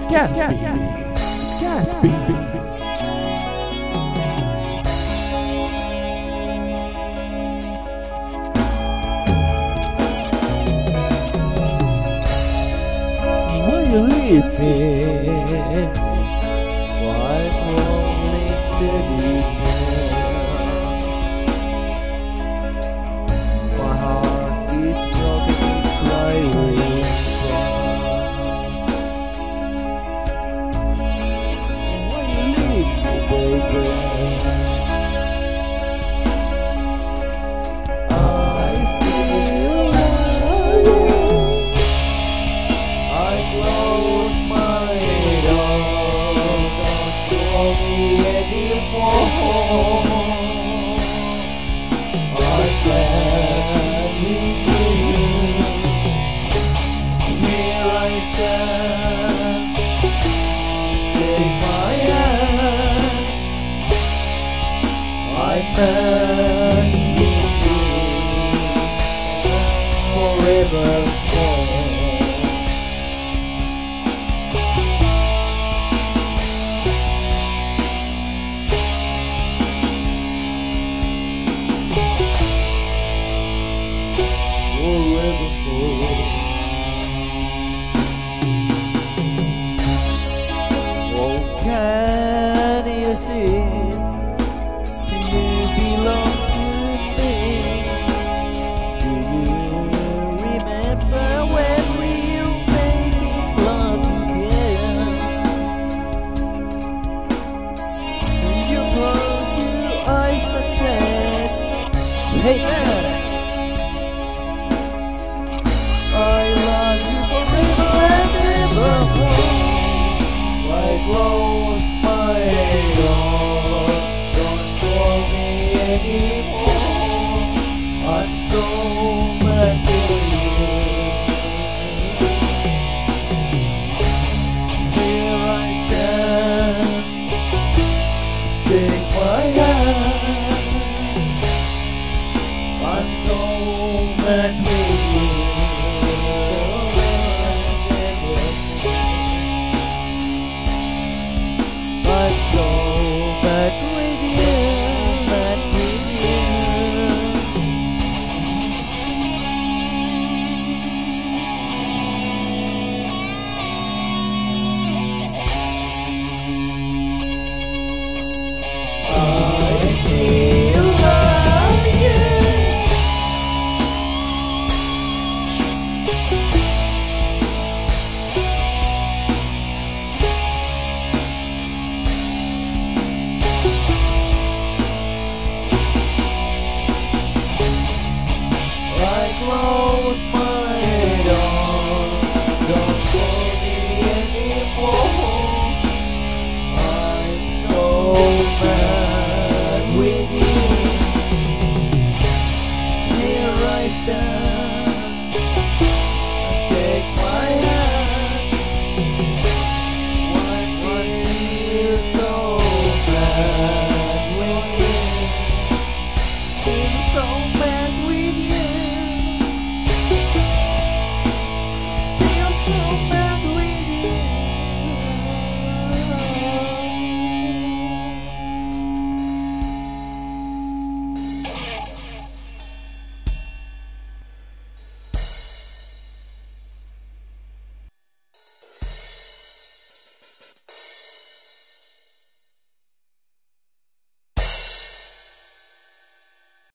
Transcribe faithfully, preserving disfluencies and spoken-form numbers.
can't be. Can't be. Will you leave me? Why only the my heart is broken, crying. Will you leave me, baby? I still love you. I close my door, don't call me anymore. I stand with you, here I stand, take my hand, I stand with you forevermore. Oh, can